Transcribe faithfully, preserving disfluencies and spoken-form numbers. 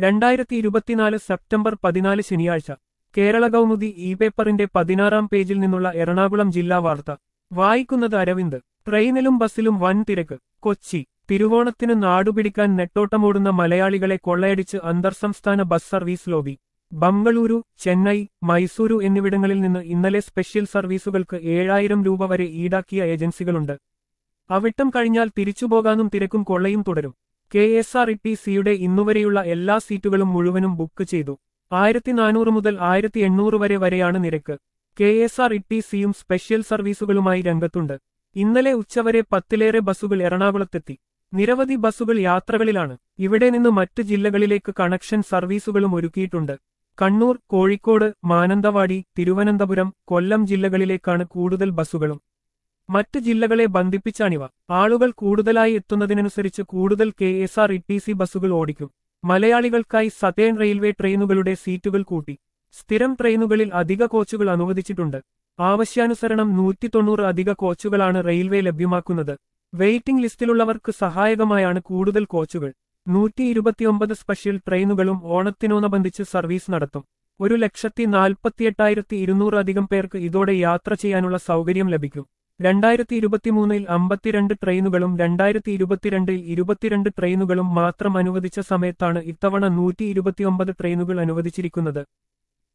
രണ്ടായിരത്തി ഇരുപത്തിനാല് സെപ്റ്റംബർ പതിനാല് ശനിയാഴ്ച കേരള കൗമുദി ഇ പേപ്പറിന്റെ പതിനാറാം പേജിൽ നിന്നുള്ള എറണാകുളം ജില്ലാ വാർത്ത വായിക്കുന്നത് അരവിന്ദ്. ട്രെയിനിലും ബസ്സിലും വൻ തിരക്ക്. കൊച്ചി. തിരുവോണത്തിന് നാടുപിടിക്കാൻ നെട്ടോട്ടമോടുന്ന മലയാളികളെ കൊള്ളയടിച്ച് അന്തർസംസ്ഥാന bus service lobby. Bengaluru, Chennai, Mysuru എന്നിവിടങ്ങളിൽ നിന്ന് ഇന്നലെ സ്പെഷ്യൽ സർവീസുകൾക്ക് ഏഴായിരം രൂപ വരെ ഈടാക്കിയ ഏജൻസികളുണ്ട്. അവിട്ടം കഴിഞ്ഞാൽ തിരിച്ചുപോകാനും തിരക്കും കൊള്ളയും തുടരും. കെ എസ് ആർ ടി സിയുടെ ഇന്നുവരെയുള്ള എല്ലാ സീറ്റുകളും മുഴുവനും ബുക്ക് ചെയ്തു. ആയിരത്തി നാനൂറ് മുതൽ ആയിരത്തി എണ്ണൂറ് വരെ വരെയാണ് നിരക്ക്. കെ എസ് ആർ ടി സിയും സ്പെഷ്യൽ സർവീസുകളുമായി രംഗത്തുണ്ട്. ഇന്നലെ ഉച്ചവരെ പത്തിലേറെ ബസ്സുകൾ എറണാകുളത്തെത്തി. നിരവധി ബസ്സുകൾ യാത്രകളിലാണ്. ഇവിടെ നിന്ന് മറ്റ് ജില്ലകളിലേക്ക് കണക്ഷൻ സർവീസുകളും ഒരുക്കിയിട്ടുണ്ട്. കണ്ണൂർ, കോഴിക്കോട്, മാനന്തവാടി, തിരുവനന്തപുരം, കൊല്ലം ജില്ലകളിലേക്കാണ് കൂടുതൽ ബസ്സുകളും. മറ്റ് ജില്ലകളെ ബന്ധിപ്പിച്ചാണിവ. ആളുകൾ കൂടുതലായി എത്തുന്നതിനനുസരിച്ച് കൂടുതൽ K S R T C ബസ്സുകൾ ഓടിക്കും. മലയാളികൾക്കായി സതേൺ റെയിൽവേ ട്രെയിനുകളുടെ സീറ്റുകൾ കൂട്ടി. സ്ഥിരം ട്രെയിനുകളിൽ അധിക കോച്ചുകൾ അനുവദിച്ചിട്ടുണ്ട്. ആവശ്യാനുസരണം നൂറ്റി തൊണ്ണൂറ് അധിക കോച്ചുകളാണ് റെയിൽവേ ലഭ്യമാക്കുന്നത്. വെയിറ്റിംഗ് ലിസ്റ്റിലുള്ളവർക്ക് സഹായകമായാണ് കൂടുതൽ കോച്ചുകൾ. നൂറ്റി ഇരുപത്തിയൊമ്പത് സ്പെഷ്യൽ ട്രെയിനുകളും ഓണത്തിനോടനുബന്ധിച്ച് സർവീസ് നടത്തും. ഒരു ലക്ഷത്തി നാൽപ്പത്തിയെട്ടായിരത്തി ഇരുന്നൂറ് അധികം പേർക്ക് ഇതോടെ യാത്ര ചെയ്യാനുള്ള സൗകര്യം ലഭിക്കും. രണ്ടായിരത്തി ഇരുപത്തിമൂന്നിൽ അമ്പത്തിരണ്ട് ട്രെയിനുകളും രണ്ടായിരത്തി ഇരുപത്തിരണ്ടിൽ ഇരുപത്തിരണ്ട് ട്രെയിനുകളും മാത്രം അനുവദിച്ച സമയത്താണ് ഇത്തവണ നൂറ്റി ഇരുപത്തിയൊമ്പത് ട്രെയിനുകൾ അനുവദിച്ചിരിക്കുന്നത്.